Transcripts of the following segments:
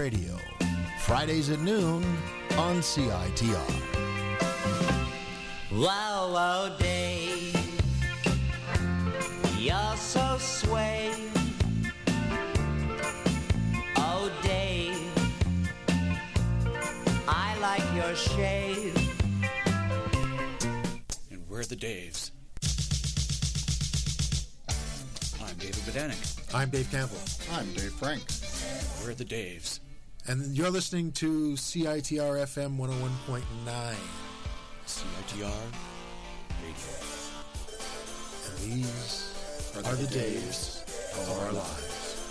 Radio, Fridays at noon on CITR. Wow, wow, Dave, you're so sway. Oh, Dave, I like your shave. And we're the Daves. I'm David Bedanik. I'm Dave Campbell. I'm Dave Frank. We're the Daves. And you're listening to CITR FM 101.9. CITR Radio. And these are the days of our lives.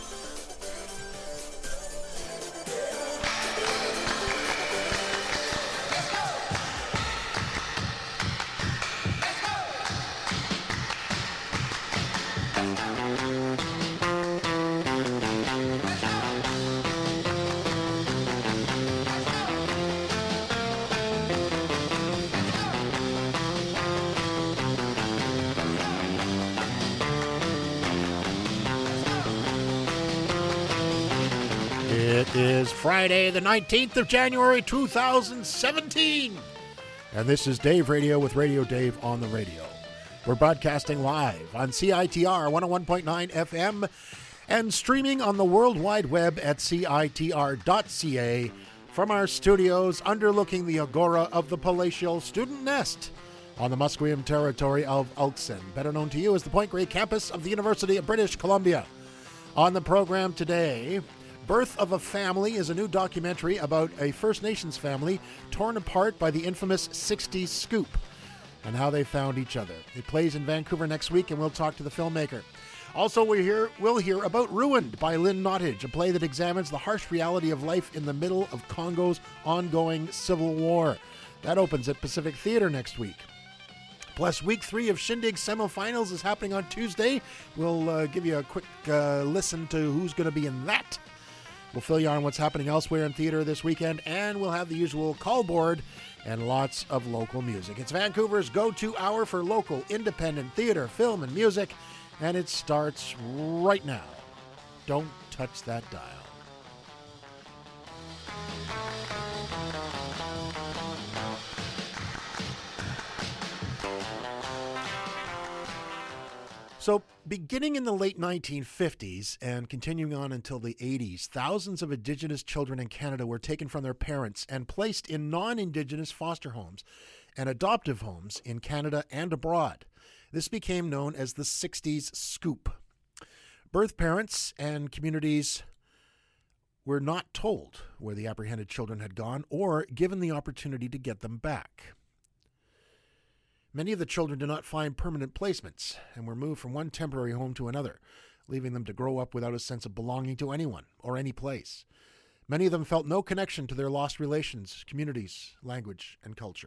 It is Friday, the 19th of January, 2017. And this is Dave Radio with Radio Dave on the radio. We're broadcasting live on CITR 101.9 FM and streaming on the World Wide Web at CITR.ca from our studios underlooking the agora of the palatial Student Nest on the Musqueam territory of Elkson, better known to you as the Point Grey campus of the University of British Columbia. On the program today, Birth of a Family is a new documentary about a First Nations family torn apart by the infamous 60s scoop and how they found each other. It plays in Vancouver next week, and we'll talk to the filmmaker. Also, we'll hear about Ruined by Lynn Nottage, a play that examines the harsh reality of life in the middle of Congo's ongoing civil war. That opens at Pacific Theatre next week. Plus, week 3 of Shindig semifinals is happening on Tuesday. We'll give you a quick listen to who's going to be in that. We'll fill you on what's happening elsewhere in theater this weekend, and we'll have the usual call board and lots of local music. It's Vancouver's go-to hour for local, independent theater, film, and music, and it starts right now. Don't touch that dial. So, beginning in the late 1950s and continuing on until the 80s, thousands of Indigenous children in Canada were taken from their parents and placed in non-Indigenous foster homes and adoptive homes in Canada and abroad. This became known as the 60s scoop. Birth parents and communities were not told where the apprehended children had gone or given the opportunity to get them back. Many of the children did not find permanent placements and were moved from one temporary home to another, leaving them to grow up without a sense of belonging to anyone or any place. Many of them felt no connection to their lost relations, communities, language, and culture.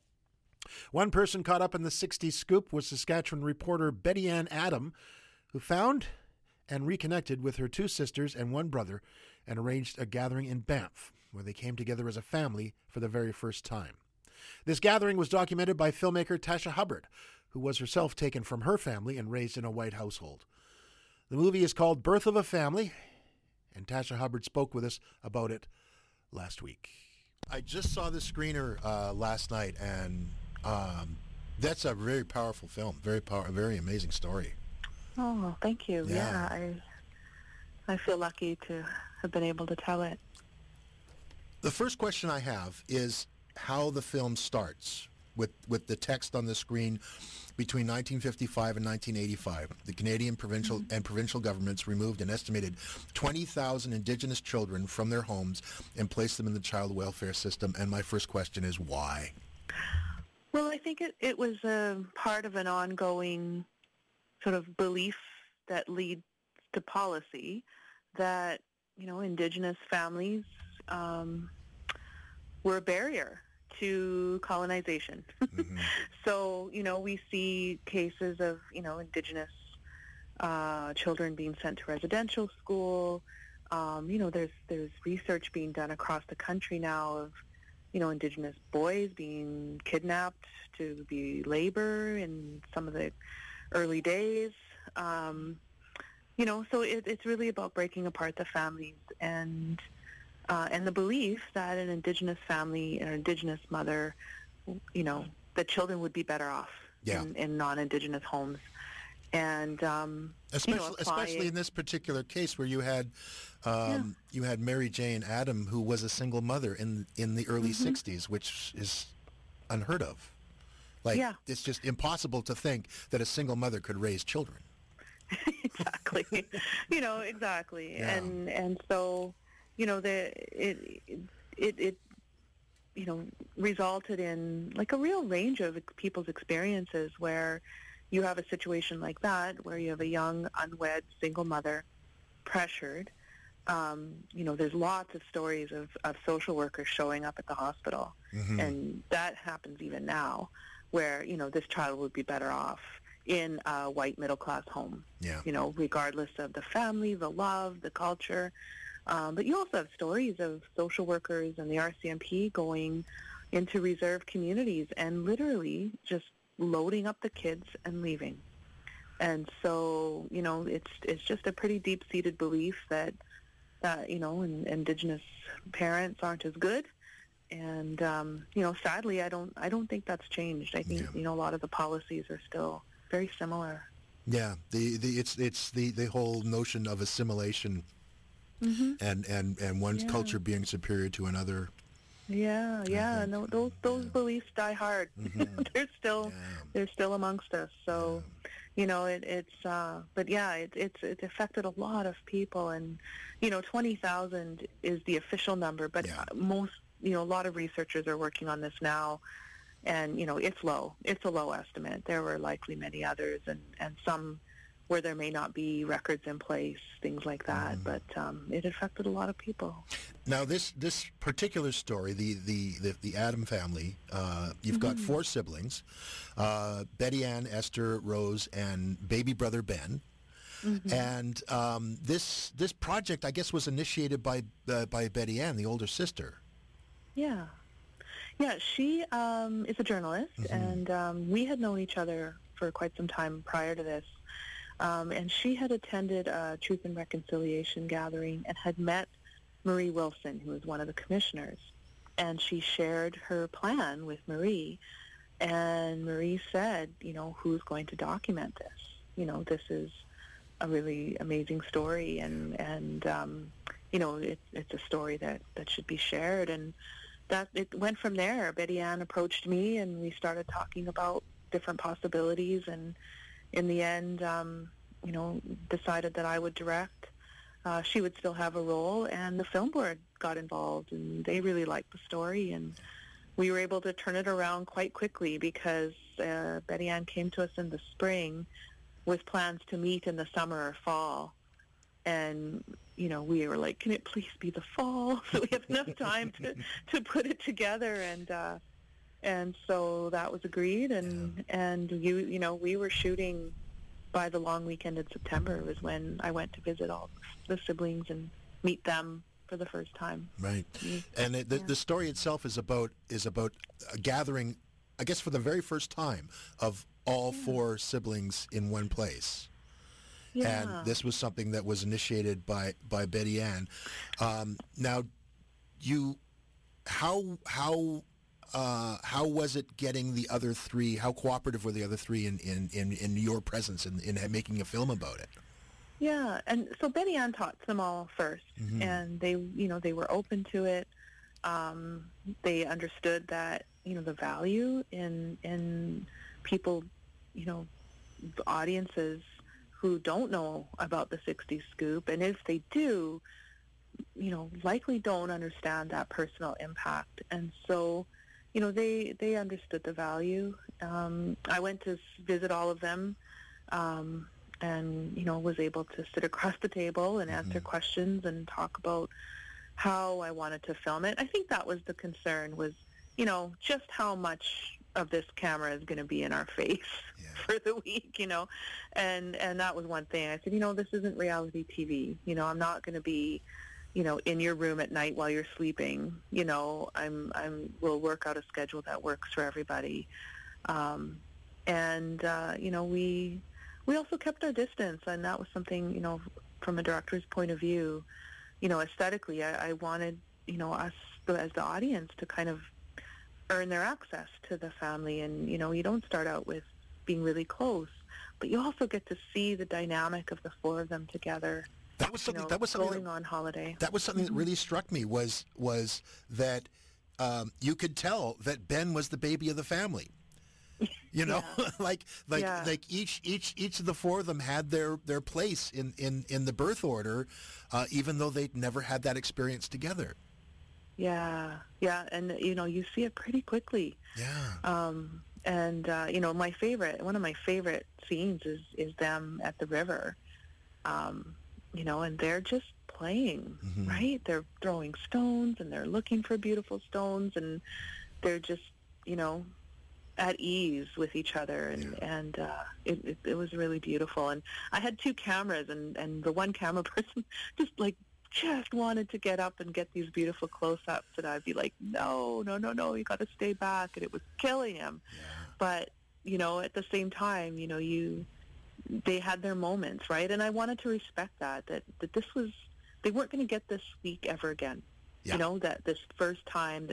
One person caught up in the 60s scoop was Saskatchewan reporter Betty Ann Adam, who found and reconnected with her 2 sisters and 1 brother and arranged a gathering in Banff, where they came together as a family for the very first time. This gathering was documented by filmmaker Tasha Hubbard, who was herself taken from her family and raised in a white household. The movie is called Birth of a Family, and Tasha Hubbard spoke with us about it last week. I just saw the screener last night, and that's a very powerful film, very amazing story. Oh, thank you. Yeah. I feel lucky to have been able to tell it. The first question I have is how the film starts with the text on the screen. Between 1955 and 1985, the Canadian provincial and provincial governments removed an estimated 20,000 Indigenous children from their homes and placed them in the child welfare system. And my first question is why? Well, I think it was a part of an ongoing sort of belief that leads to policy that, Indigenous families were a barrier to colonization. Mm-hmm. So, we see cases of, Indigenous children being sent to residential school. There's research being done across the country now of, Indigenous boys being kidnapped to be labor in some of the early days. So it's really about breaking apart the families and and the belief that an Indigenous family, an Indigenous mother, the children would be better off in non-Indigenous homes. And especially in this particular case where you had Mary Jane Adam, who was a single mother in the early '60s, which is unheard of. It's just impossible to think that a single mother could raise children. Exactly. Exactly. Yeah. And so, it resulted in like a real range of people's experiences where you have a situation like that where you have a young, unwed, single mother pressured. There's lots of stories of social workers showing up at the hospital. And that happens even now where, this child would be better off in a white middle-class home, regardless of the family, the love, the culture. But you also have stories of social workers and the RCMP going into reserve communities and literally just loading up the kids and leaving. And so, it's just a pretty deep-seated belief that Indigenous parents aren't as good. And, sadly, I don't think that's changed. I think, a lot of the policies are still very similar. Yeah, it's the whole notion of assimilation and one culture being superior to another. Yeah. No, those beliefs die hard. They're still amongst us. So, it's affected a lot of people, and 20,000 is the official number, but most, a lot of researchers are working on this now, and it's low. It's a low estimate. There were likely many others, and some where there may not be records in place, things like that. But it affected a lot of people. Now, this particular story, the Adam family, you've got 4 siblings, Betty Ann, Esther, Rose, and baby brother Ben. And this project, I guess, was initiated by Betty Ann, the older sister. Yeah, she is a journalist, and we had known each other for quite some time prior to this. And she had attended a Truth and Reconciliation gathering and had met Marie Wilson, who was one of the commissioners. And she shared her plan with Marie. And Marie said, who's going to document this? This is a really amazing story. And it's a story that should be shared. And that it went from there. Betty Ann approached me, and we started talking about different possibilities. And in the end, decided that I would direct. She would still have a role, and the film board got involved, and they really liked the story, and we were able to turn it around quite quickly because Betty Ann came to us in the spring with plans to meet in the summer or fall. And, we were like, can it please be the fall so we have enough time to put it together? And so that was agreed, and we were shooting by the long weekend in September was when I went to visit all the siblings and meet them for the first time. Right. And the story itself is about a gathering, I guess, for the very first time of all 4 siblings in one place. Yeah. And this was something that was initiated by Betty Ann. Now, how was it getting the other 3? How cooperative were the other 3 in your presence in making a film about it? Yeah, and so Betty Ann talked to them all first, and they were open to it. They understood that the value in people, audiences who don't know about the 60s scoop, and if they do, likely don't understand that personal impact. And so, they understood the value. I went to visit all of them, and, was able to sit across the table and answer questions and talk about how I wanted to film it. I think that was the concern was, just how much of this camera is going to be in our face for the week, and that was one thing. I said, this isn't reality TV. I'm not going to be, in your room at night while you're sleeping. We'll work out a schedule that works for everybody. We also kept our distance, and that was something, from a director's point of view, aesthetically, I wanted, us as the audience to kind of earn their access to the family. And, you don't start out with being really close, but you also get to see the dynamic of the four of them together. That was something. Going on holiday. That was something that really struck me. Was that you could tell that Ben was the baby of the family. like each of the four of them had their place in the birth order, even though they'd never had that experience together. Yeah, and you see it pretty quickly. Yeah. And one of my favorite scenes is them at the river. And they're just playing, right? They're throwing stones and they're looking for beautiful stones, and they're just, at ease with each other. And it was really beautiful. And I had two cameras, and the one camera person just wanted to get up and get these beautiful close-ups, and I'd be like, no, you got to stay back, and it was killing him. Yeah. But, at the same time, they had their moments, right? And I wanted to respect that they weren't going to get this week ever again. Yeah. That this first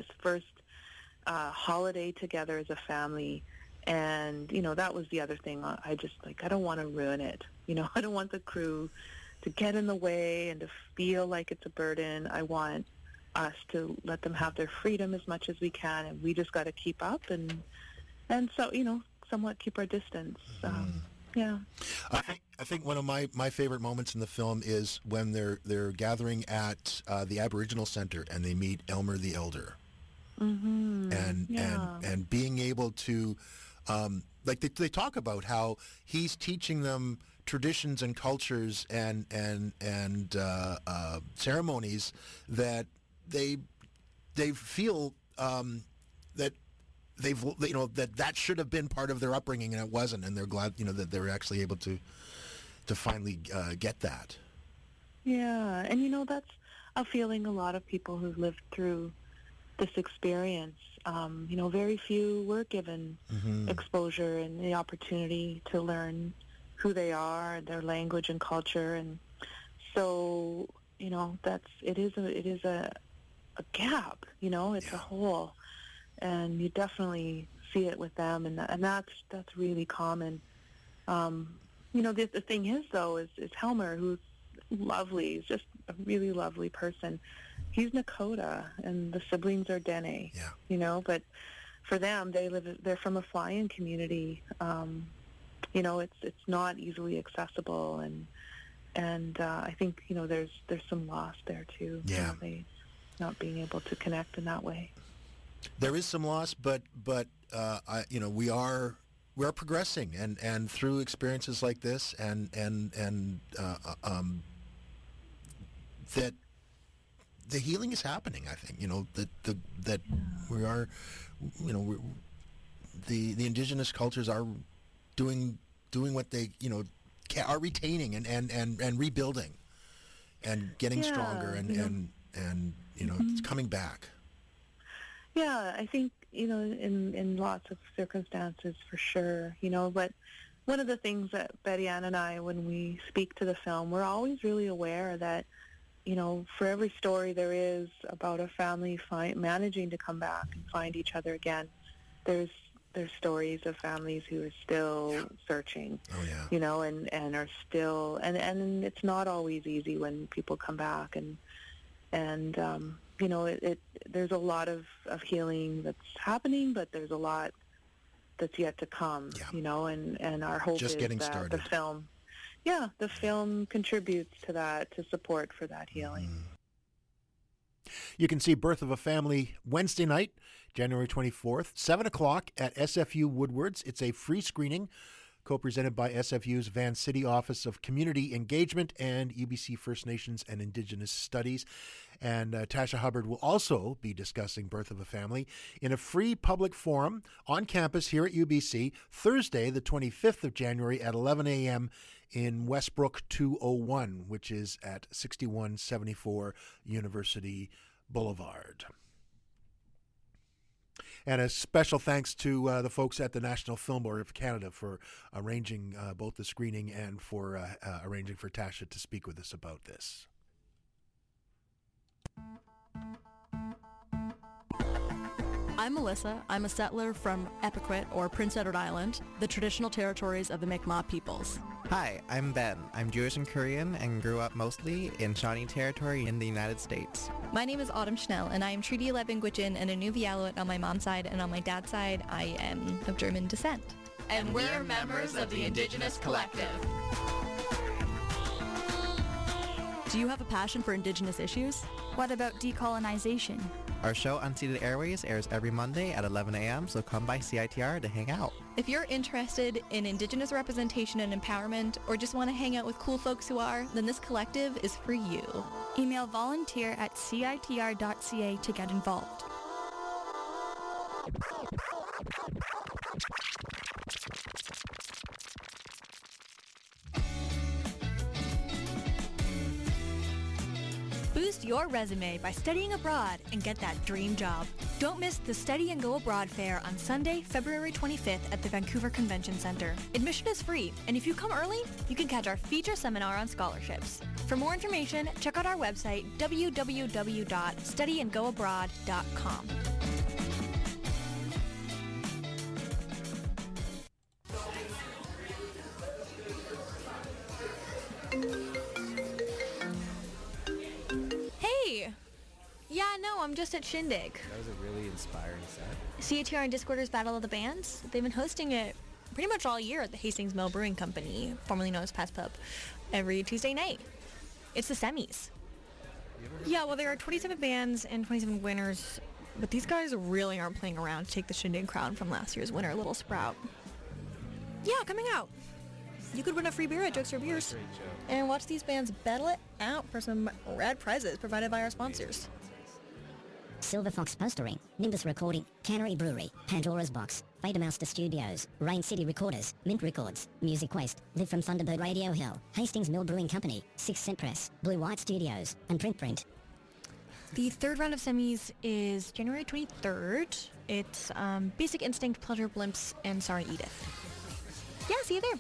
holiday together as a family. And, that was the other thing. I just, I don't want to ruin it. I don't want the crew to get in the way and to feel like it's a burden. I want us to let them have their freedom as much as we can, and we just got to keep up and so, somewhat keep our distance. Yeah. I think one of my favorite moments in the film is when they're gathering at the Aboriginal Center and they meet Elmer the Elder. Mm-hmm. And being able to they talk about how he's teaching them traditions and cultures and ceremonies that they feel that that should have been part of their upbringing, and it wasn't, and they're glad that they were actually able to finally get that. Yeah, and that's a feeling a lot of people who've lived through this experience. Very few were given exposure and the opportunity to learn who they are, their language and culture, and so it is a gap. It's a hole, and you definitely see it with them, and that's really common. The thing is though is Helmer, who's lovely, he's just a really lovely person. He's Nakota, and the siblings are Dene. Yeah. But for them, they're from a fly-in community. It's not easily accessible, and I think there's some loss there too. Yeah. They not being able to connect in that way. There is some loss, but we are progressing, and through experiences like this, and that the healing is happening. I think that we are, the indigenous cultures are doing what they are retaining and rebuilding and getting stronger and it's coming back. Yeah, I think in lots of circumstances for sure, but one of the things that Betty Ann and I, when we speak to the film, we're always really aware that for every story there is about a family managing to come back and find each other again, there's stories of families who are still searching. Oh yeah. And are still, and it's not always easy when people come back, and there's a lot of healing that's happening, but there's a lot that's yet to come. Yeah. And our hope Just is getting that started. the film contributes to that, to support for that healing. You can see Birth of a Family Wednesday night, January 24th, 7 o'clock at SFU Woodwards. It's a free screening, co-presented by SFU's Van City Office of Community Engagement and UBC First Nations and Indigenous Studies. And Tasha Hubbard will also be discussing Birth of a Family in a free public forum on campus here at UBC, Thursday, the 25th of January at 11 a.m. in Westbrook 201, which is at 6174 University Boulevard. And a special thanks to the folks at the National Film Board of Canada for arranging both the screening and for arranging for Tasha to speak with us about this. I'm Melissa. I'm a settler from Epiquet, or Prince Edward Island, the traditional territories of the Mi'kmaq peoples. Hi, I'm Ben. I'm Jewish and Korean and grew up mostly in Shawnee Territory in the United States. My name is Autumn Schnell, and I am Treaty 11 Gwich'in and Inuvialuit on my mom's side, and on my dad's side, I am of German descent. And we're members of the Indigenous Collective. Do you have a passion for Indigenous issues? What about decolonization? Our show Unceded Airways airs every Monday at 11 a.m., so come by CITR to hang out. If you're interested in Indigenous representation and empowerment, or just want to hang out with cool folks who are, then this collective is for you. Email volunteer@citr.ca to get involved. Boost your resume by studying abroad and get that dream job. Don't miss the Study and Go Abroad Fair on Sunday, February 25th at the Vancouver Convention Center. Admission is free, and if you come early, you can catch our feature seminar on scholarships. For more information, check out our website, www.studyandgoabroad.com. I'm just at Shindig. That was a really inspiring set. CITR and Discorders Battle of the Bands. They've been hosting it pretty much all year at the Hastings Mill Brewing Company, formerly known as Past Pub, every Tuesday night. It's the semis. Yeah, well, there are 27 bands and 27 winners, but these guys really aren't playing around to take the Shindig crown from last year's winner, Little Sprout. Yeah, coming out. You could win a free beer at Jokes or Beers. And watch these bands battle it out for some rad prizes provided by our sponsors. Silver Fox Postering, Nimbus Recording, Cannery Brewery, Pandora's Box, Fadermaster Studios, Rain City Recorders, Mint Records, Music Waste, Live from Thunderbird Radio Hill, Hastings Mill Brewing Company, 6 Cent Press, Blue White Studios, and Print. The third round of semis is January 23rd. It's Basic Instinct, Pleasure Blimps, and Sorry Edith. Yeah, see you there.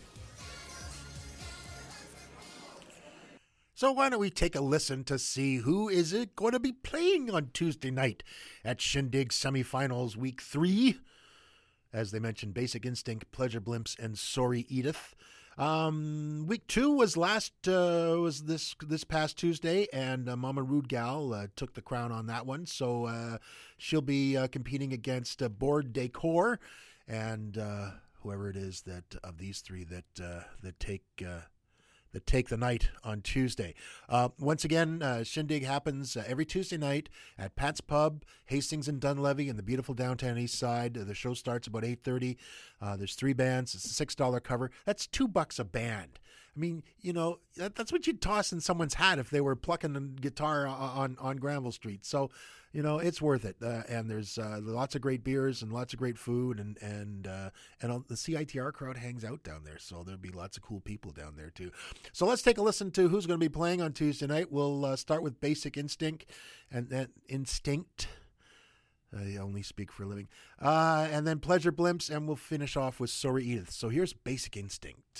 So why don't we take a listen to see who is it going to be playing on Tuesday night at Shindig Semifinals Week 3. As they mentioned, Basic Instinct, Pleasure Blimps, and Sorry Edith. Week 2 was this past Tuesday, and Mama Rude Gal took the crown on that one. So she'll be competing against Board Decor and whoever it is that of these three that take the night on Tuesday. Once again, Shindig happens every Tuesday night at Pat's Pub, Hastings and Dunleavy in the beautiful downtown east side. The show starts about 8:30. There's 3 bands. It's a $6 cover. That's $2 a band. I mean, you know, that's what you'd toss in someone's hat if they were plucking a guitar on Granville Street. So, you know, it's worth it. And there's lots of great beers and lots of great food, and the CITR crowd hangs out down there. So there'll be lots of cool people down there too. So let's take a listen to who's going to be playing on Tuesday night. We'll start with Basic Instinct, and then Instinct. I only speak for a living. And then Pleasure Blimps, and we'll finish off with Sorry Edith. So here's Basic Instinct.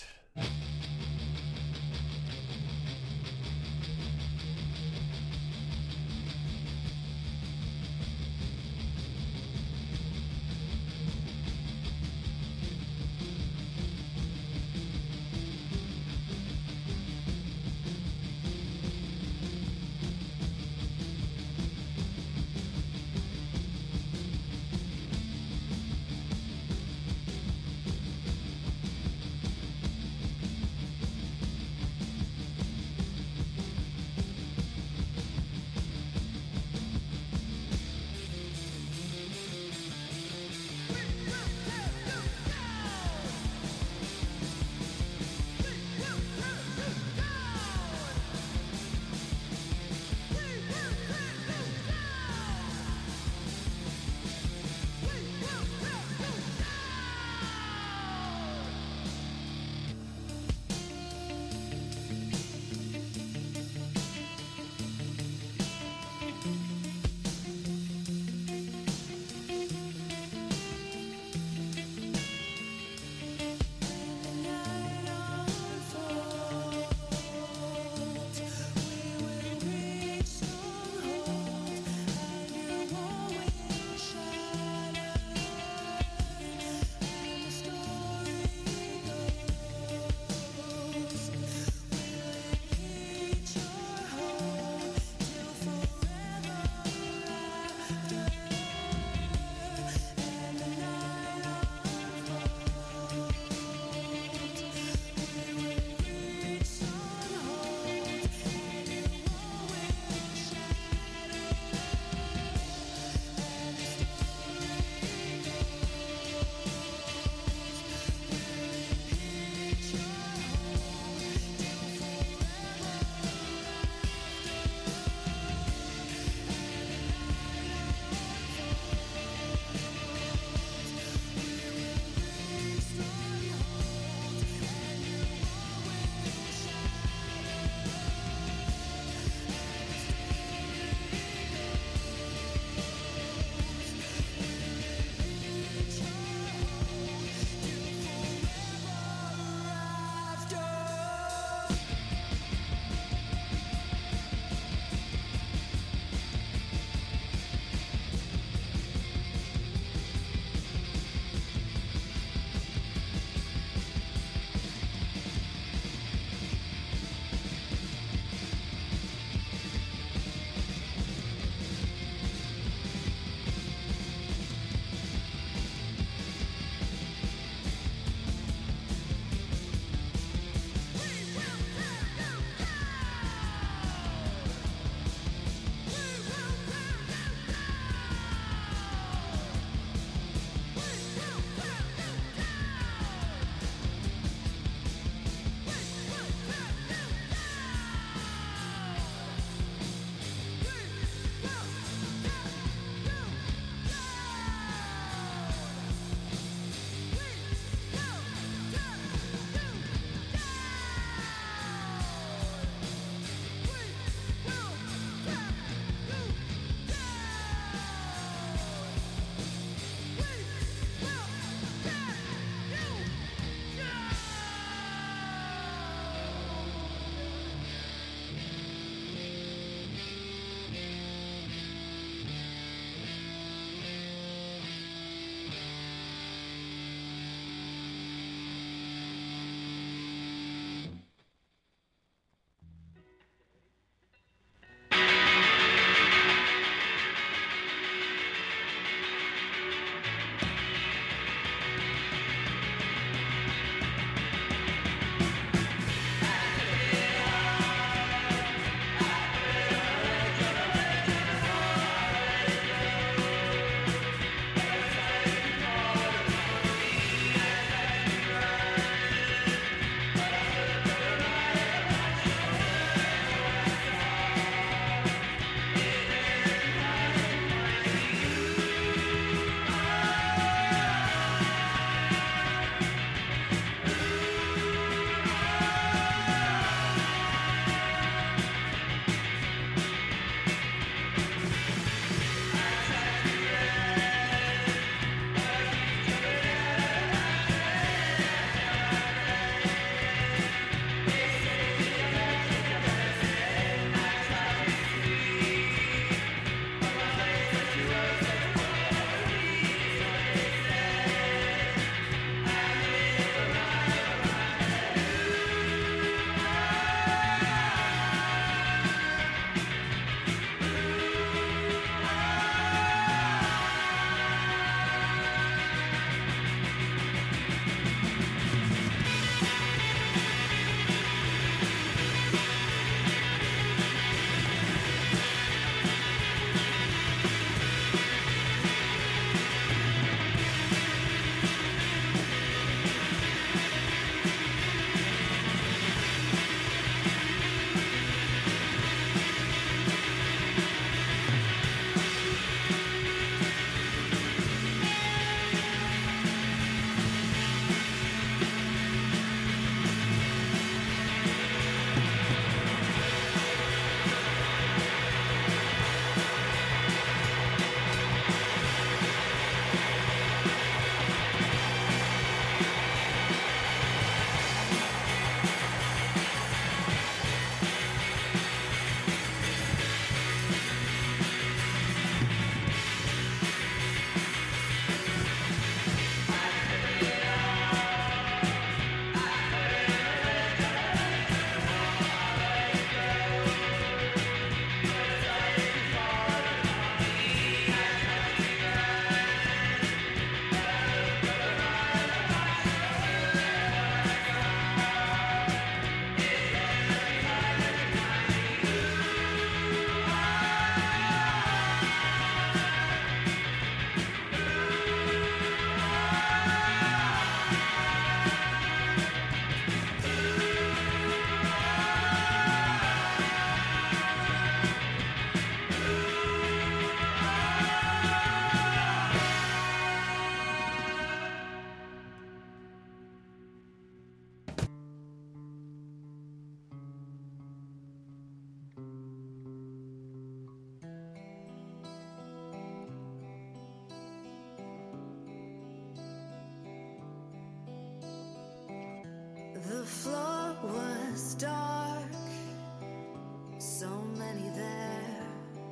The floor was dark, so many there.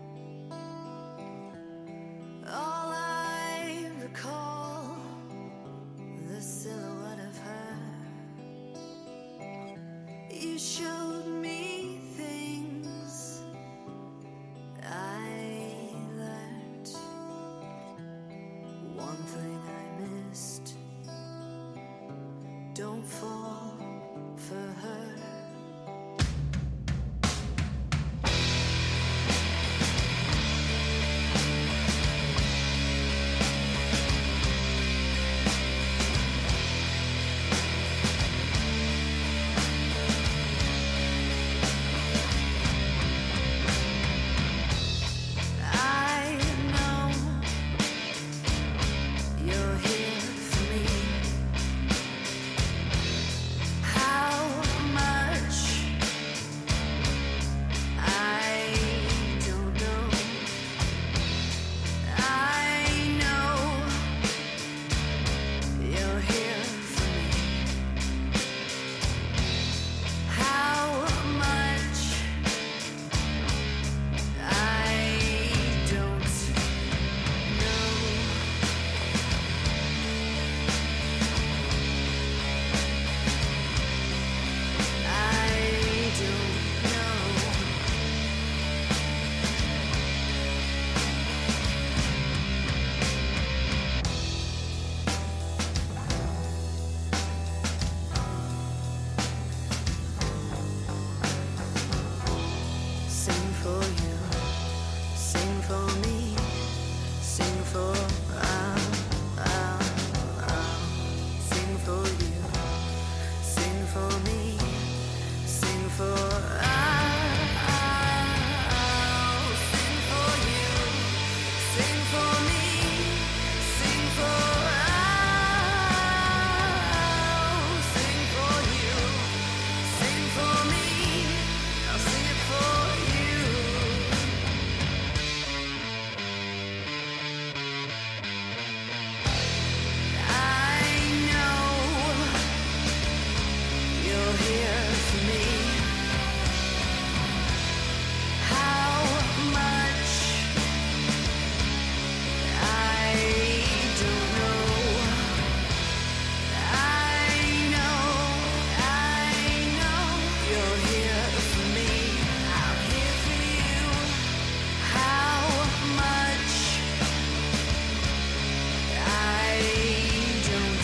All I recall, the silhouette of her. You showed me things I learned. One thing I missed. Don't fall for her. I know you're here for me. How much I don't know. I know you're here for me. How much I don't know. I don't know. Sing for you, sing for me, sing for sing for you, sing for me, sing for sing for you, sing for me, sing for sing for you, sing for me, I'll sing it for you. I know you're here for me. How much I don't know. I know you're here for me. I'm here for you. How much I don't.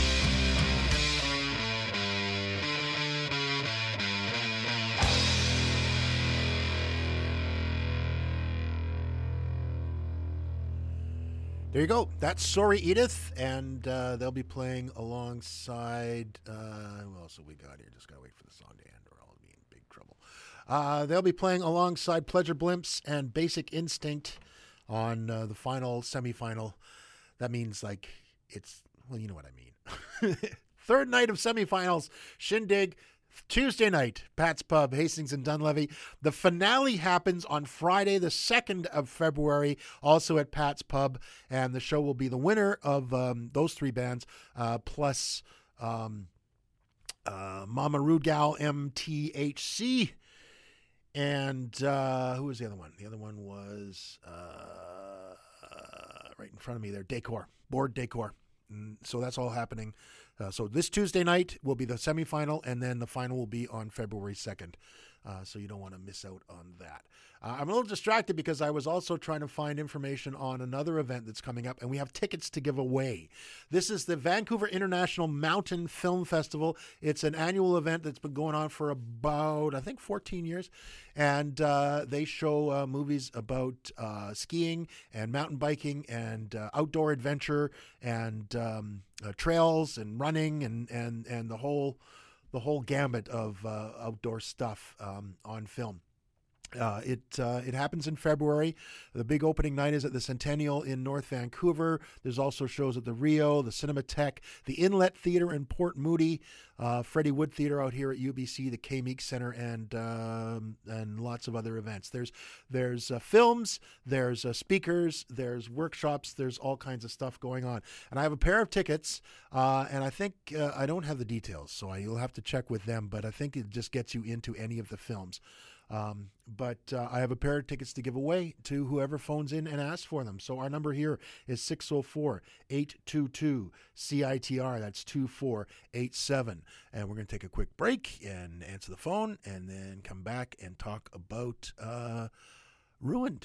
There you go. That's Sorry Edith, and they'll be playing alongside. Who else have we got here? Just gotta wait for the song to end, or I'll be in big trouble. They'll be playing alongside Pleasure Blimps and Basic Instinct on the final semifinal. That means it's you know what I mean. Third night of semifinals, Shindig. Tuesday night, Pat's Pub, Hastings and Dunlevy. The finale happens on Friday, the 2nd of February, also at Pat's Pub, and the show will be the winner of those three bands, plus Mama Rude Gal, MTHC, and who was the other one? The other one was right in front of me there, Decor, Board Decor. So that's all happening. So this Tuesday night will be the semifinal, and then the final will be on February 2nd. So you don't want to miss out on that. I'm a little distracted because I was also trying to find information on another event that's coming up, and we have tickets to give away. This is the Vancouver International Mountain Film Festival. It's an annual event that's been going on for about, I think, 14 years. And they show movies about skiing and mountain biking and outdoor adventure and trails and running and the whole gambit of outdoor stuff on film. It happens in February. The big opening night is at the Centennial in North Vancouver. There's also shows at the Rio, the Cinematheque, the Inlet Theatre in Port Moody, Freddie Wood Theatre out here at UBC, the K Meek Center, and lots of other events. There's films, there's speakers, there's workshops, there's all kinds of stuff going on. And I have a pair of tickets, and I think I don't have the details, so you'll have to check with them. But I think it just gets you into any of the films. But I have a pair of tickets to give away to whoever phones in and asks for them. So our number here is 604-822-CITR. That's 2487. And we're going to take a quick break and answer the phone and then come back and talk about Ruined.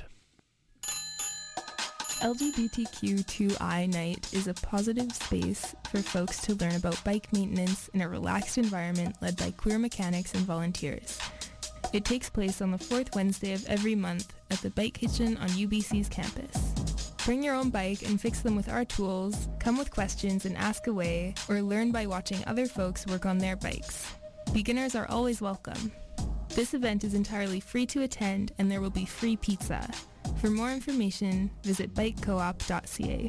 LGBTQ2I Night is a positive space for folks to learn about bike maintenance in a relaxed environment led by queer mechanics and volunteers. It takes place on the fourth Wednesday of every month at the Bike Kitchen on UBC's campus. Bring your own bike and fix them with our tools, come with questions and ask away, or learn by watching other folks work on their bikes. Beginners are always welcome. This event is entirely free to attend and there will be free pizza. For more information, visit bikecoop.ca.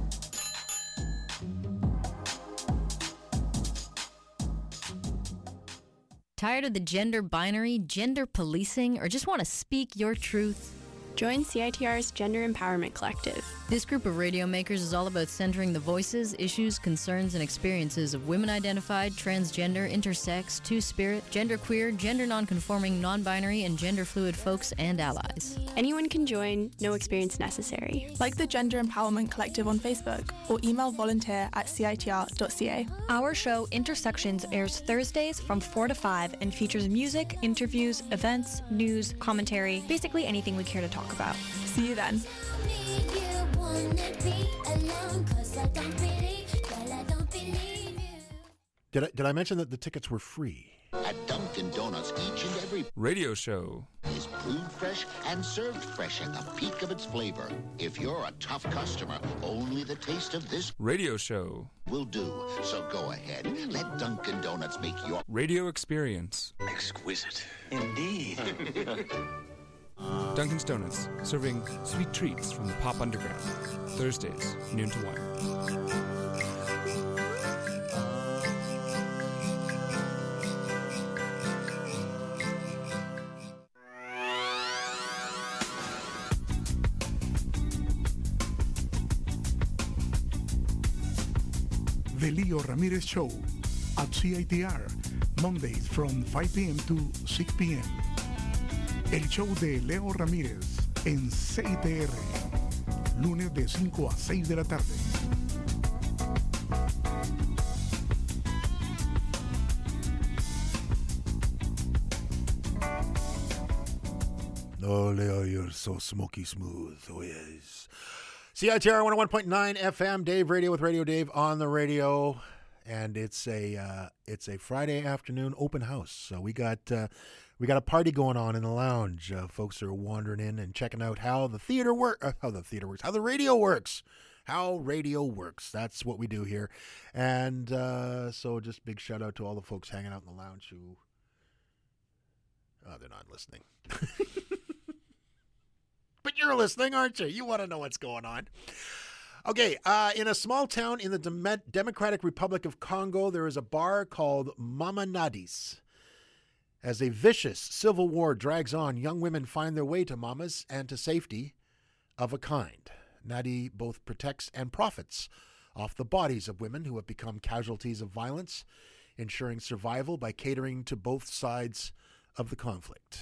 Tired of the gender binary, gender policing, or just want to speak your truth? Join CITR's Gender Empowerment Collective. This group of radio makers is all about centering the voices, issues, concerns, and experiences of women-identified, transgender, intersex, two-spirit, genderqueer, gender non-conforming, non-binary, and gender-fluid folks and allies. Anyone can join, no experience necessary. Like the Gender Empowerment Collective on Facebook or email volunteer@citr.ca. Our show Intersections airs Thursdays from 4 to 5 and features music, interviews, events, news, commentary, basically anything we care to talk about. See you then. Did I mention that the tickets were free? At Dunkin' Donuts, each and every radio show is brewed fresh and served fresh at the peak of its flavor. If you're a tough customer, only the taste of this radio show will do. So go ahead, let Dunkin' Donuts make your radio experience exquisite. Indeed. Dunkin' Donuts, serving sweet treats from the Pop Underground. Thursdays, noon to 1. The Leo Ramirez Show at CITR, Mondays from 5 p.m. to 6 p.m. El show de Leo Ramírez en CITR, lunes de 5 a 6 de la tarde. Oh, Leo, you're so smoky smooth. Oh, yes. CITR 101.9 FM, Dave Radio with Radio Dave on the radio. And it's a Friday afternoon open house. So we got a party going on in the lounge. Folks are wandering in and checking out how the radio works. How radio works. That's what we do here. And so just big shout out to all the folks hanging out in the lounge who, they're not listening. But you're listening, aren't you? You want to know what's going on. Okay, in a small town in the Democratic Republic of Congo, there is a bar called Mama Nadi's. As a vicious civil war drags on, young women find their way to mamas and to safety of a kind. Nadi both protects and profits off the bodies of women who have become casualties of violence, ensuring survival by catering to both sides of the conflict.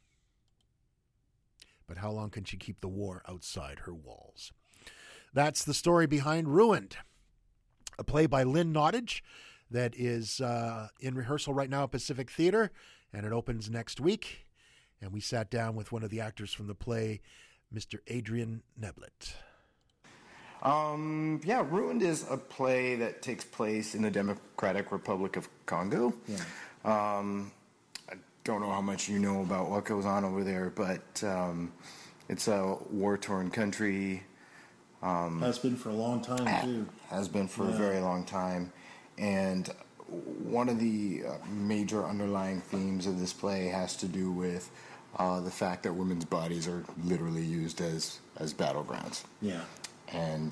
But how long can she keep the war outside her walls? That's the story behind Ruined, a play by Lynn Nottage that is in rehearsal right now at Pacific Theatre, and it opens next week. And we sat down with one of the actors from the play, Mr. Adrian Neblett. Ruined is a play that takes place in the Democratic Republic of Congo. Yeah. I don't know how much you know about what goes on over there, but it's a war-torn country. Has been for a long time, too. Has been for a very long time. And one of the major underlying themes of this play has to do with the fact that women's bodies are literally used as battlegrounds. Yeah. And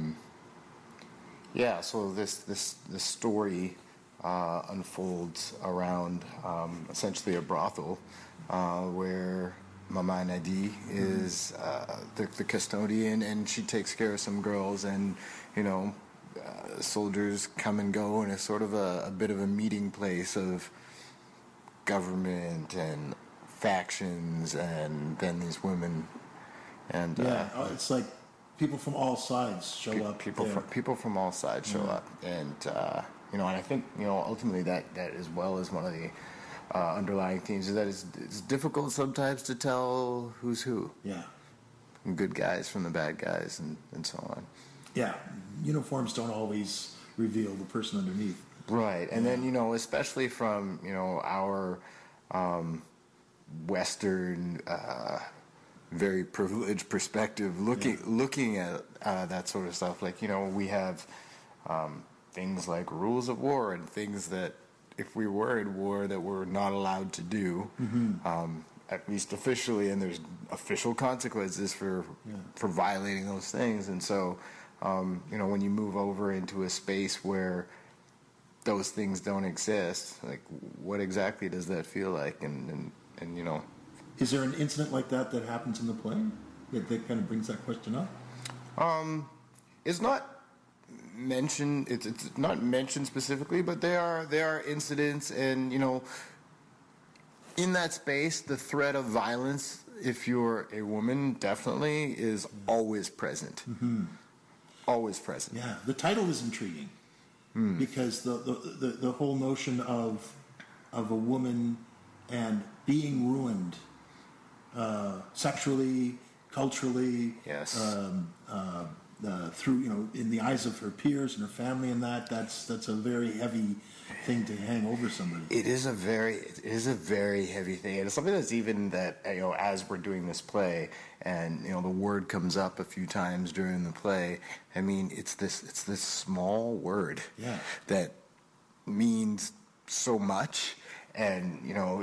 so this story unfolds around essentially a brothel where Mama Nadi is the custodian, and she takes care of some girls, and soldiers come and go, and it's sort of a bit of a meeting place of government and factions, and then these women, and it's like people from all sides show up. People from all sides show up, and and I think ultimately that as well as one of the underlying themes is that it's difficult sometimes to tell who's who. Yeah. Good guys from the bad guys, and so on. Yeah, uniforms don't always reveal the person underneath. Right, and then especially from our Western, very privileged perspective, looking at that sort of stuff. Like we have things like rules of war and things that if we were in war that we're not allowed to do. At least officially, and there's official consequences for violating those things. And so, when you move over into a space where those things don't exist, like what exactly does that feel like? And is there an incident like that happens in the play that kind of brings that question up? It's not mentioned. It's not mentioned specifically, but there are incidents, and in that space, the threat of violence, if you're a woman, definitely is always present. Always present. Yeah, the title is intriguing because the whole notion of a woman and being ruined sexually, culturally, through in the eyes of her peers and her family, and that's a very heavy thing to hang over somebody. It is a very heavy thing, and it's something that's even that as we're doing this play, and the word comes up a few times during the play. I mean, it's this small word that means so much, and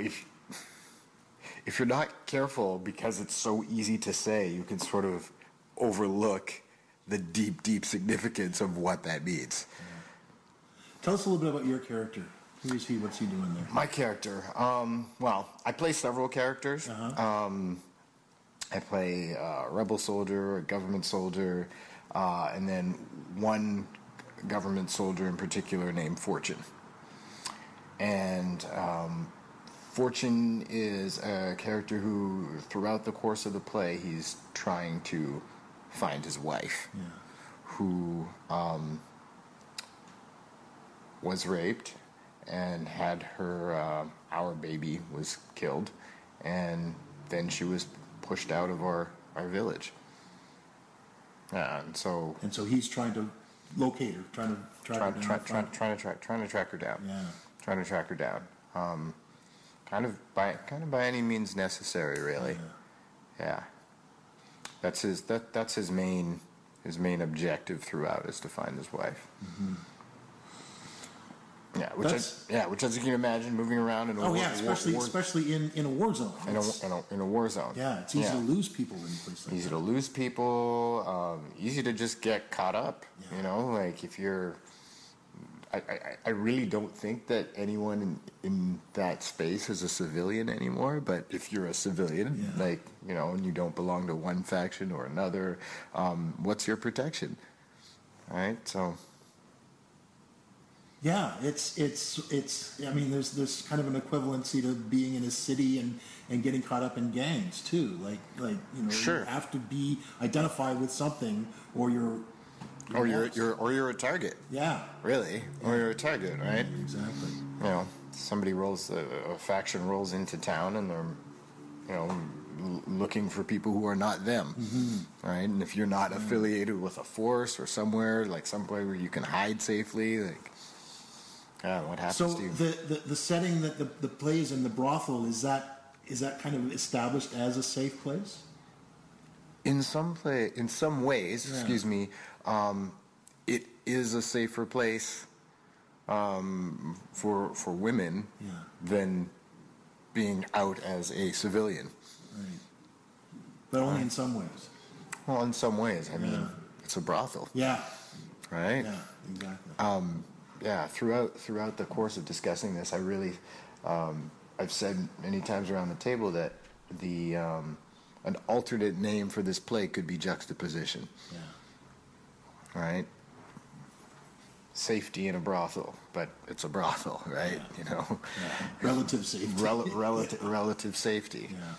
if you're not careful, because it's so easy to say, you can sort of overlook the deep significance of what that means. Tell us a little bit about your character. Who is he? What's he doing there? My character. Well, I play several characters. I play a rebel soldier, a government soldier, and then one government soldier in particular named Fortune. And Fortune is a character who, throughout the course of the play, he's trying to find his wife, who was raped and had her our baby was killed, and then she was pushed out of our village. And so he's trying to locate her, trying to track her down. Yeah, trying to track her down. Kind of by any means necessary, really. Yeah. That's his main objective throughout, is to find his wife. Which as you can imagine, moving around in a war, especially in a war zone. In a war zone. Yeah, it's easy to lose people in a place like that. Easy to lose people. Easy to just get caught up. Like if you're. I really don't think that anyone in that space is a civilian anymore, but if you're a civilian, and you don't belong to one faction or another, what's your protection? All right, so. Yeah, it's. I mean, there's kind of an equivalency to being in a city and getting caught up in gangs too. You have to be identified with something, or you're a target. Yeah. Really. Yeah. Or you're a target, right? Yeah, exactly. Somebody a faction rolls into town, and they're, looking for people who are not them, right? And if you're not affiliated with a force or somewhere where you can hide safely, what happens to you? So the setting that the play is in, the brothel, is that kind of established as a safe place? In some ways, excuse me, it is a safer place for women than being out as a civilian. Right. But only in some ways. Well, in some ways. I mean, it's a brothel. Yeah. Right? Yeah, exactly. Throughout the course of discussing this, I really, I've said many times around the table that an alternate name for this play could be juxtaposition. Yeah. Right? Safety in a brothel, but it's a brothel, right? Yeah. You know, relative safety. Relative safety. Yeah.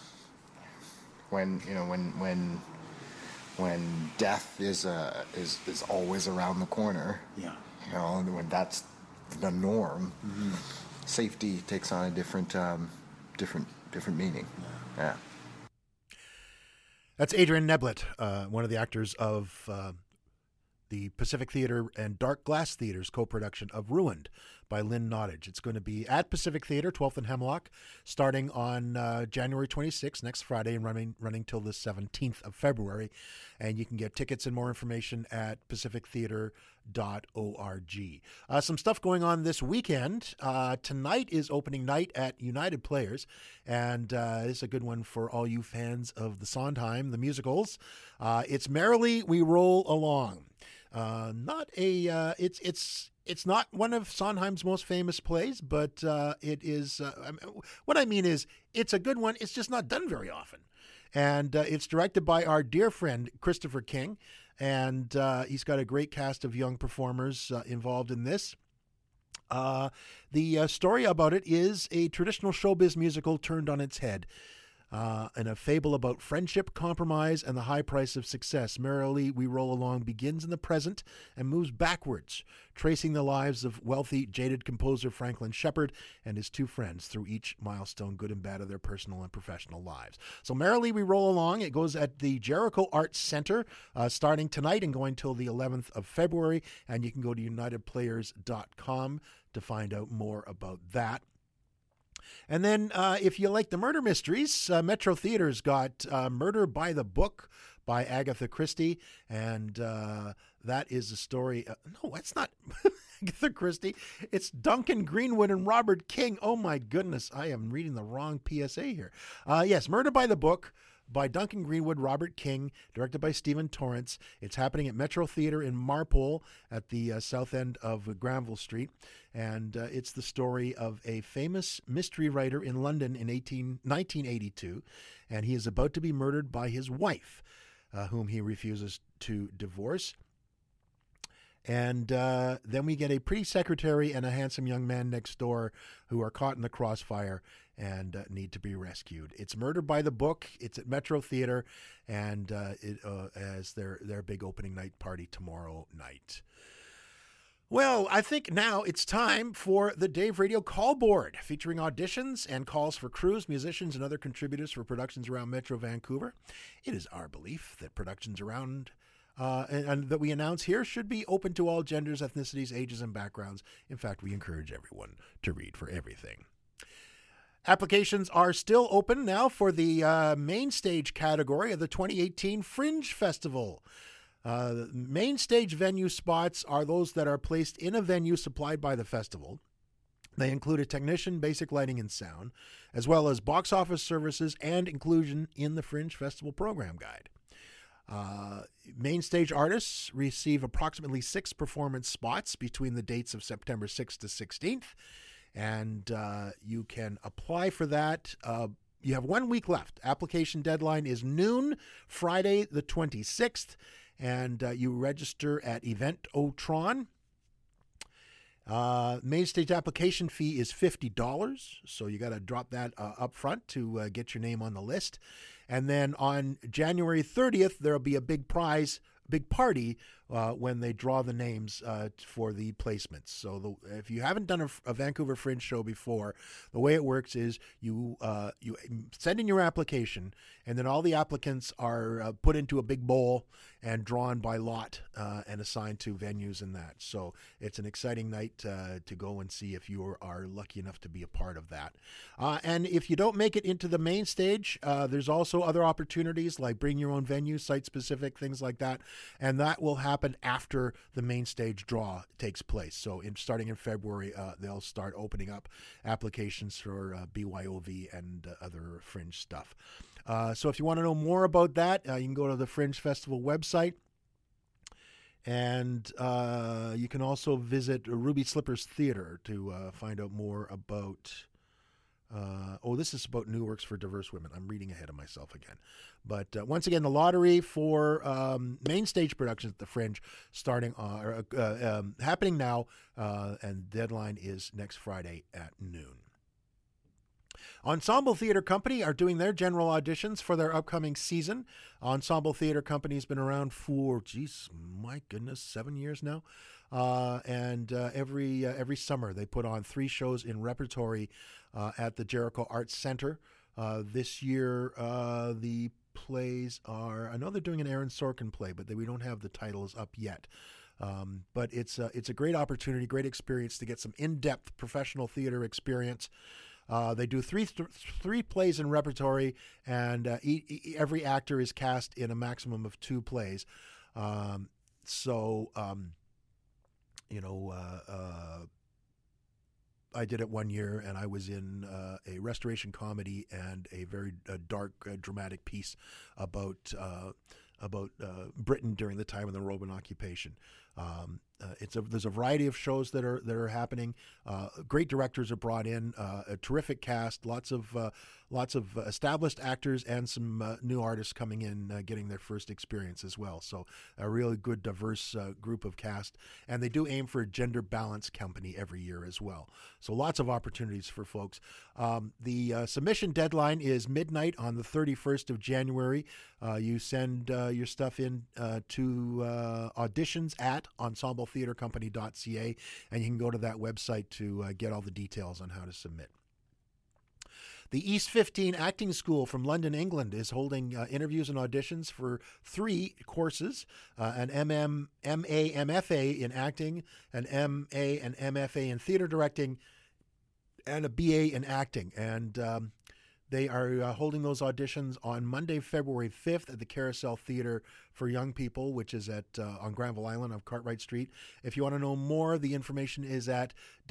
When death is always around the corner. Yeah. You know, and when that's the norm, safety takes on a different meaning. Yeah. That's Adrian Neblett, one of the actors of the Pacific Theatre and Dark Glass Theatre's co-production of Ruined by Lynn Nottage. It's going to be at Pacific Theatre, 12th and Hemlock, starting on January 26th, next Friday, and running till the 17th of February. And you can get tickets and more information at pacifictheatre.org. Some stuff going on this weekend. Tonight is opening night at United Players, and it's a good one for all you fans of the Sondheim, the musicals. It's Merrily We Roll Along. It's not one of Sondheim's most famous plays, but it is. What I mean is, it's a good one. It's just not done very often, and it's directed by our dear friend Christopher King, and he's got a great cast of young performers involved in this. The story about it is a traditional showbiz musical turned on its head. And a fable about friendship, compromise, and the high price of success. Merrily We Roll Along begins in the present and moves backwards, tracing the lives of wealthy, jaded composer Franklin Shepard and his two friends through each milestone, good and bad, of their personal and professional lives. So Merrily We Roll Along, it goes at the Jericho Arts Center starting tonight and going till the 11th of February, and you can go to unitedplayers.com to find out more about that. And then if you like the murder mysteries, Metro Theater's got Murder by the Book by Agatha Christie. And that is a story. No, it's not Agatha Christie. It's Duncan Greenwood and Robert King. Oh, my goodness. I am reading the wrong PSA here. Yes, Murder by the Book by Duncan Greenwood, Robert King, directed by Stephen Torrance. It's happening at Metro Theatre in Marpole at the south end of Granville Street. And it's the story of a famous mystery writer in London in 1982. And he is about to be murdered by his wife, whom he refuses to divorce. And then we get a pretty secretary and a handsome young man next door who are caught in the crossfire and need to be rescued. It's Murder by the Book. It's at Metro Theatre, and it as their big opening night party tomorrow night. Well, I think now it's time for the Dave Radio Call Board, featuring auditions and calls for crews, musicians, and other contributors for productions around Metro Vancouver. It is our belief that productions around and that we announce here should be open to all genders, ethnicities, ages, and backgrounds. In fact, we encourage everyone to read for everything. Applications are still open now for the main stage category of the 2018 Fringe Festival. Main stage venue spots are those that are placed in a venue supplied by the festival. They include a technician, basic lighting and sound, as well as box office services and inclusion in the Fringe Festival program guide. Main stage artists receive approximately 6 performance spots between the dates of September 6th to 16th, and you can apply for that. You have 1 week left. Application deadline is noon, Friday the 26th, and you register at Eventotron. Main stage application fee is $50, so you got to drop that up front to get your name on the list. And then on January 30th, there'll be a big party when they draw the names for the placements. So if you haven't done a Vancouver Fringe show before, the way it works is you send in your application, and then all the applicants are put into a big bowl and drawn by lot and assigned to venues and that. So it's an exciting night to go and see if you are lucky enough to be a part of that. And if you don't make it into the main stage, there's also other opportunities like bring your own venue, site-specific, things like that. And that will happen happen after the main stage draw takes place. So starting in February, they'll start opening up applications for BYOV and other Fringe stuff. So if you want to know more about that, you can go to the Fringe Festival website. And you can also visit Ruby Slippers Theater to find out more about... this is about New Works for Diverse Women. I'm reading ahead of myself again. But once again, the lottery for main stage productions at the Fringe happening now, and deadline is next Friday at noon. Ensemble Theatre Company are doing their general auditions for their upcoming season. Ensemble Theatre Company has been around for, 7 years now. And every summer they put on 3 shows in repertory at the Jericho Arts Center. This year the plays are, I know they're doing an Aaron Sorkin play, but we don't have the titles up yet. But it's a great opportunity, great experience to get some in-depth professional theater experience. They do three plays in repertory, and every actor is cast in a maximum of 2 plays. I did it one year, and I was in a restoration comedy and a very dark, dramatic piece about Britain during the time of the Roman occupation. There's a variety of shows that are happening. Great directors are brought in, a terrific cast, lots of established actors, and some new artists coming in, getting their first experience as well. So a really good, diverse group of cast, and they do aim for a gender balance company every year as well. So lots of opportunities for folks. The submission deadline is midnight on the 31st of January. You send your stuff in to auditions at ensembletheatrecompany.ca, and you can go to that website to get all the details on how to submit. The East 15 Acting School from London, England is holding interviews and auditions for 3 courses, an MA, MFA in acting, an MA and MFA in theater directing, and a BA in acting. And they are holding those auditions on Monday, February 5th at the Carousel Theater for Young People, which is on Granville Island on Cartwright Street. If you want to know more, the information is at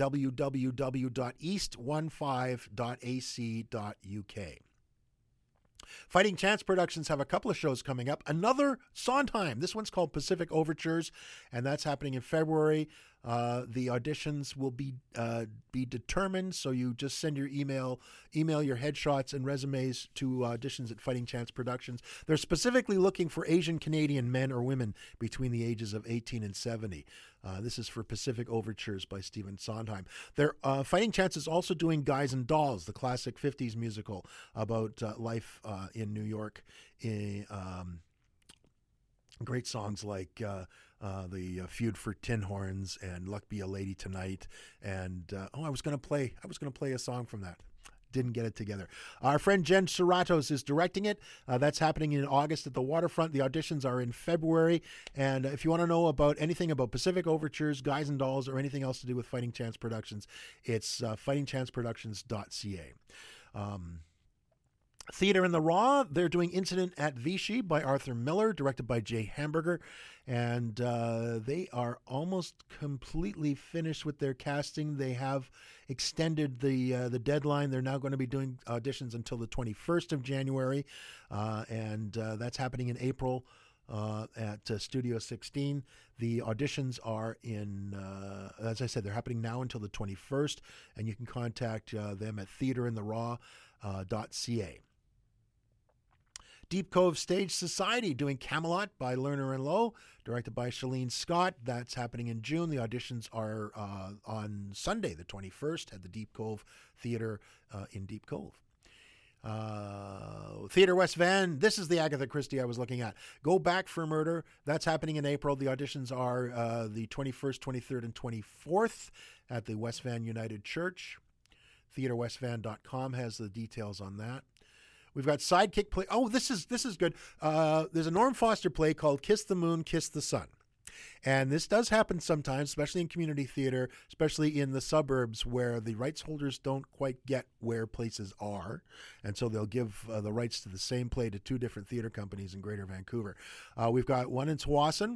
www.east15.ac.uk. Fighting Chance Productions have a couple of shows coming up. Another Sondheim. This one's called Pacific Overtures, and that's happening in February. The auditions will be determined, so you just send your email your headshots and resumes to auditions at Fighting Chance Productions. They're specifically looking for Asian Canadian men or women between the ages of 18 and 70. This is for Pacific Overtures by Stephen Sondheim. Fighting Chance is also doing Guys and Dolls, the classic 50s musical about life in New York. Great songs like the Feud for Tin Horns and Luck Be a Lady Tonight, and I was going to play a song from that. Didn't get it together. Our friend Jen Serratos is directing it. That's happening in August at the Waterfront. The auditions are in February. And if you want to know about anything about Pacific Overtures, Guys and Dolls, or anything else to do with Fighting Chance Productions, it's fightingchanceproductions.ca. Theater in the Raw, they're doing Incident at Vichy by Arthur Miller, directed by Jay Hamburger, and they are almost completely finished with their casting. They have extended the deadline. They're now going to be doing auditions until the 21st of January, and that's happening in April at Studio 16. The auditions are as I said, they're happening now until the 21st, and you can contact them at theaterintheraw.ca. Deep Cove Stage Society doing Camelot by Lerner and Lowe, directed by Shalene Scott. That's happening in June. The auditions are on Sunday, the 21st, at the Deep Cove Theater in Deep Cove. Theater West Van, this is the Agatha Christie I was looking at. Go Back for Murder, that's happening in April. The auditions are the 21st, 23rd, and 24th at the West Van United Church. TheaterWestVan.com has the details on that. We've got Sidekick play. Oh, this is good. There's a Norm Foster play called Kiss the Moon, Kiss the Sun. And this does happen sometimes, especially in community theater, especially in the suburbs where the rights holders don't quite get where places are. And so they'll give the rights to the same play to 2 different theater companies in Greater Vancouver. We've got one in Tsawwassen,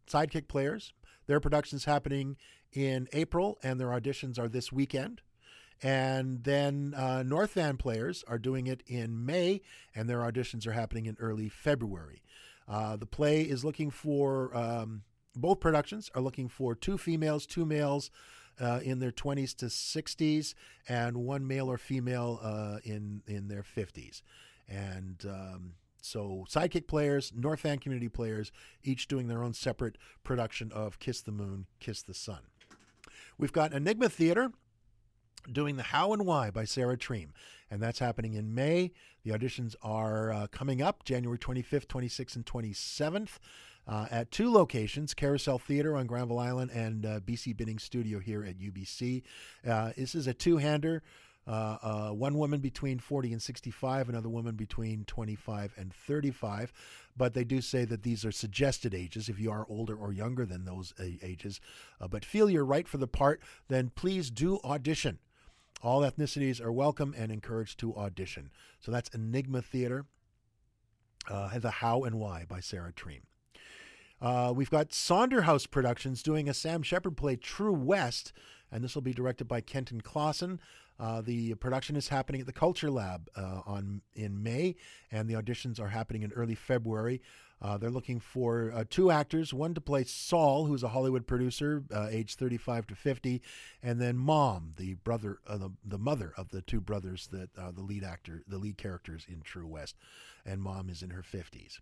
Sidekick Players. Their production's happening in April, and their auditions are this weekend. And then North Van Players are doing it in May, and their auditions are happening in early February. The play is looking for, both productions are looking for 2 females, 2 males in their 20s to 60s, and 1 male or female in their 50s. And so Sidekick Players, North Van Community Players, each doing their own separate production of Kiss the Moon, Kiss the Sun. We've got Enigma Theater doing The How and Why by Sarah Treem, and that's happening in May. The auditions are coming up January 25th, 26th, and 27th at 2 locations, Carousel Theater on Granville Island and BC Binning Studio here at UBC. This is a 2-hander. 1 woman between 40 and 65, another woman between 25 and 35. But they do say that these are suggested ages if you are older or younger than those ages. But feel you're right for the part, then please do audition. All ethnicities are welcome and encouraged to audition. So that's Enigma Theater, The How and Why by Sarah Treem. We've got Sonderhouse Productions doing a Sam Shepard play, True West, and this will be directed by Kenton Clausen. The production is happening at the Culture Lab in May, and the auditions are happening in early February. They're looking for 2 actors, one to play Saul, who's a Hollywood producer, age 35 to 50, and then Mom, the mother of the 2 brothers that the lead characters in True West, and Mom is in her 50s.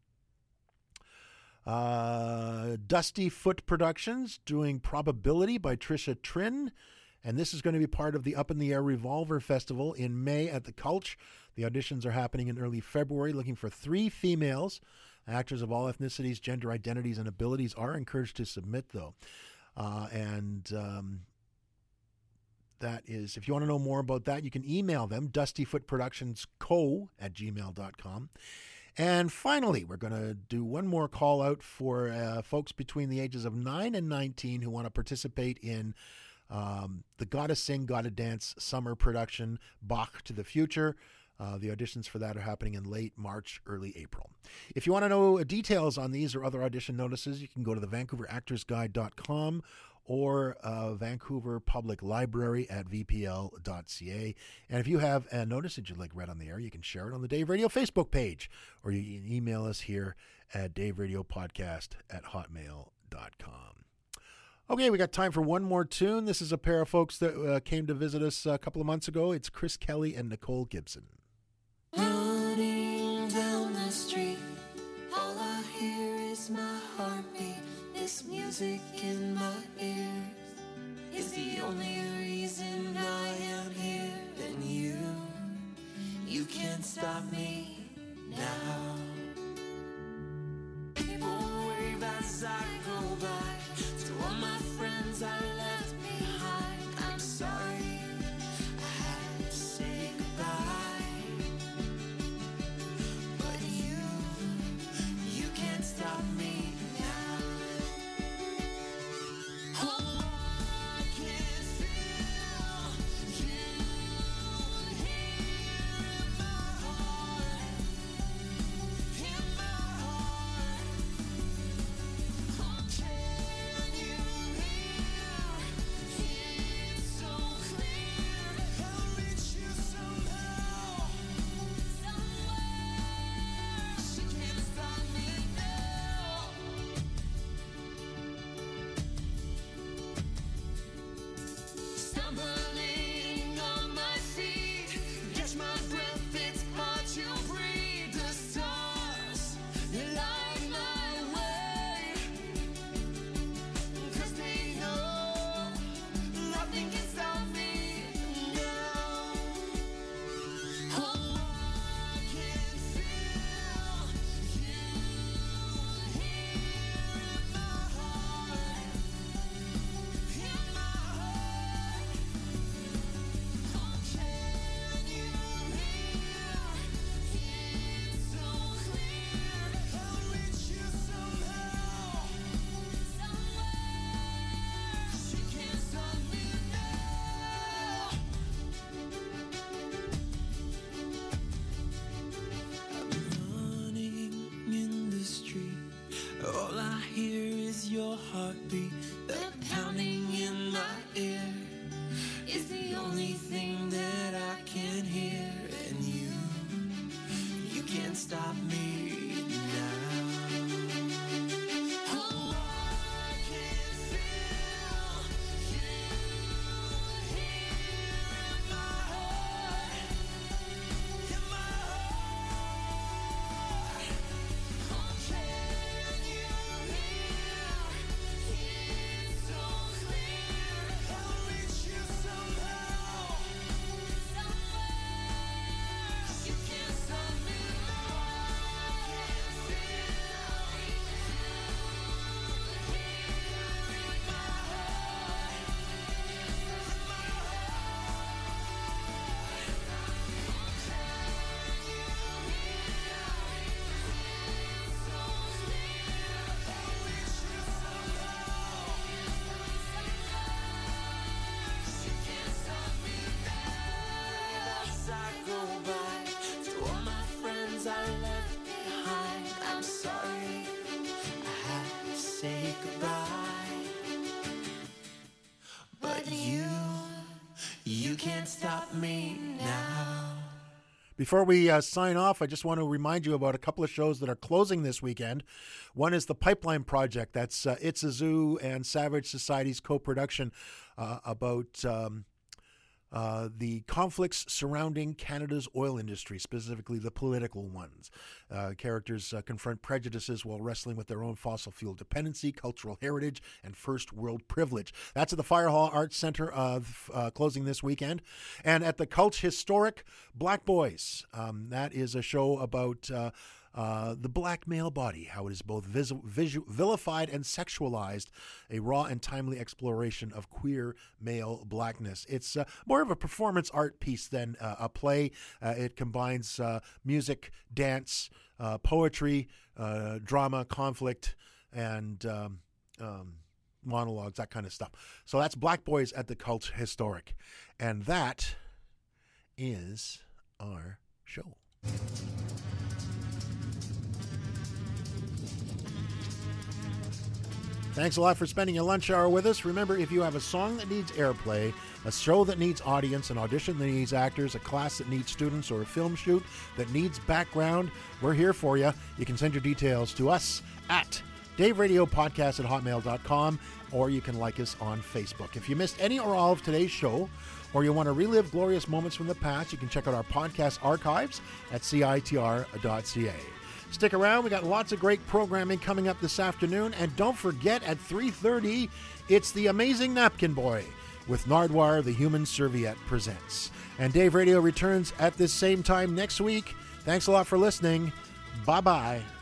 Dusty Foot Productions doing Probability by Trisha Trin, and this is going to be part of the Up in the Air Revolver Festival in May at the Culch. The auditions are happening in early February, looking for 3 females. Actors of all ethnicities, gender identities, and abilities are encouraged to submit, though. That is, if you want to know more about that, you can email them, dustyfootproductionsco@gmail.com. And finally, we're going to do one more call out for folks between the ages of 9 and 19 who want to participate in the Gotta Sing, Gotta Dance summer production, Bach to the Future. The auditions for that are happening in late March, early April. If you want to know details on these or other audition notices, you can go to the VancouverActorsGuide.com or Vancouver Public Library at vpl.ca. And if you have a notice that you'd like read on the air, you can share it on the Dave Radio Facebook page, or you can email us here at daveradiopodcast@hotmail.com. Okay, we got time for one more tune. This is a pair of folks that came to visit us a couple of months ago. It's Chris Kelly and Nicole Gibson. Running down the street, all I hear is my heartbeat. This music in my ears is the only reason I am here. And you can't stop me now. People wave as I go by. To all my friends I left behind, I'm sorry I had to say goodbye. But you can't stop me now. Oh, I can feel you here in my heart. heartbeat, the pounding in my ear is the only thing that I can hear. And you can't stop me now. Oh, I can feel you here in my heart, in my heart. Oh, can you hear it so clear? I'll reach you somehow, somewhere. You can't stop me now. I can feel you here in my heart, in my as I go by to all my friends I left behind, I'm sorry I had to say goodbye. But you can't stop me now. Before we sign off, I just want to remind you about a couple of shows that are closing this weekend. One is the Pipeline Project. That's It's a Zoo and Savage Society's co-production about the conflicts surrounding Canada's oil industry, specifically the political ones. Characters confront prejudices while wrestling with their own fossil fuel dependency, cultural heritage, and first world privilege. That's at the Fire Hall Arts Center, closing this weekend. And at the Cult Historic, Black Boys. That is a show about the black male body, how it is both vilified and sexualized, a raw and timely exploration of queer male blackness. It's more of a performance art piece than a play. It combines music, dance, poetry, drama, conflict, and monologues, that kind of stuff. So that's Black Boys at the Cult Historic. And that is our show. Thanks a lot for spending your lunch hour with us. Remember, if you have a song that needs airplay, a show that needs audience, an audition that needs actors, a class that needs students, or a film shoot that needs background, we're here for you. You can send your details to us at daveradiopodcast@hotmail.com, or you can like us on Facebook. If you missed any or all of today's show, or you want to relive glorious moments from the past, you can check out our podcast archives at CITR.ca. Stick around. We got lots of great programming coming up this afternoon. And don't forget, at 3:30, it's The Amazing Napkin Boy with Nardwuar, the Human Serviette Presents. And Dave Radio returns at this same time next week. Thanks a lot for listening. Bye-bye.